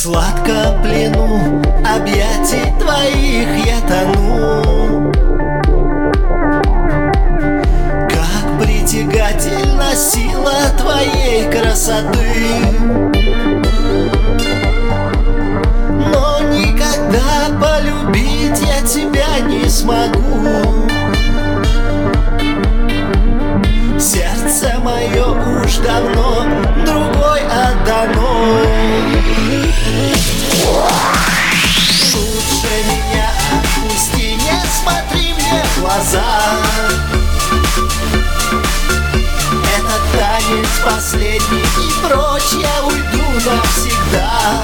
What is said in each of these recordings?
сладко в плену объятий твоих я тону. Как притягательна сила твоей красоты, но никогда полюбить я тебя не смогу. Сердце мое уж давно другой отдано. Лучше меня отпусти, не смотри мне в глаза. Этот танец последний, и прочь я уйду навсегда.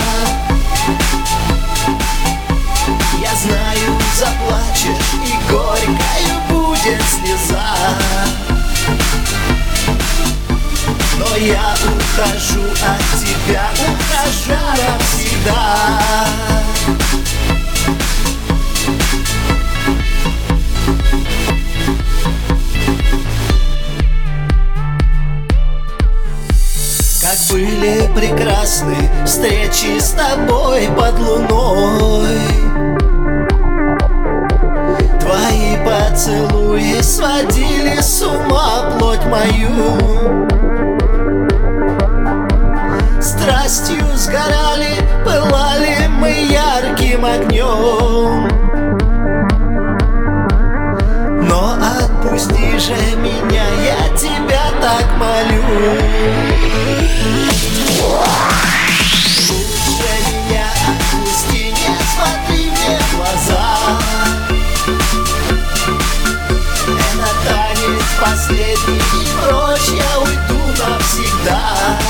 Я знаю, заплачешь, и горькою будет слеза. Но я ухожу от тебя, ухожу навсегда. Как были прекрасны встречи с тобой под луной. Твои поцелуи сводили с ума плоть мою. Страстью сгорали, пылали мы ярким огнем. Но отпусти же меня, я тебя так молю. Лучше меня отпусти, не смотри мне в глаза. Это танец последний, и прочь я уйду навсегда.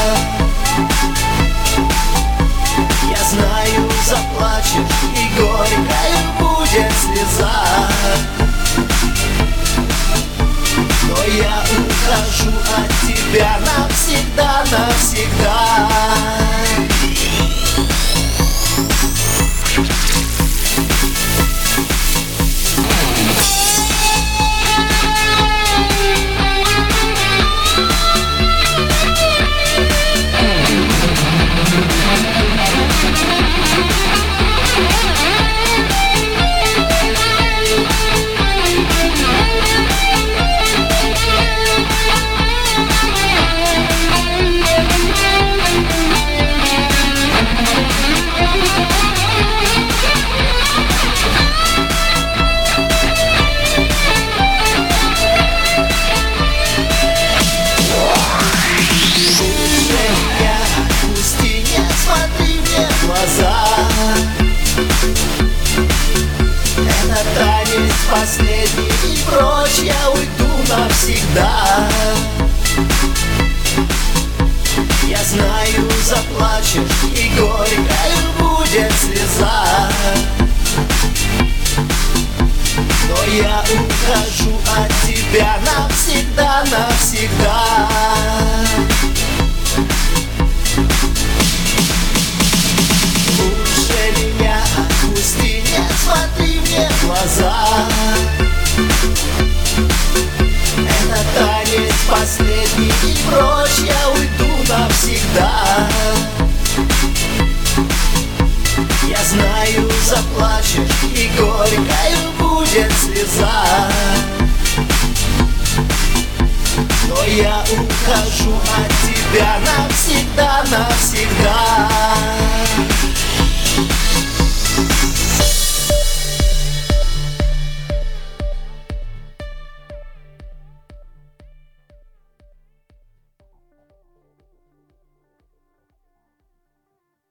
Я знаю, заплачешь, и горькою будет слеза. Но я ухожу от тебя навсегда, навсегда. Это танец последний, и прочь я уйду навсегда. Я знаю, заплачешь, и горькою будет слеза. Но я ухожу от тебя навсегда, навсегда. Смотри мне в глаза. Это танец последний, и прочь я уйду навсегда. Я знаю, заплачешь, и горькою будет слеза. Но я ухожу от тебя навсегда.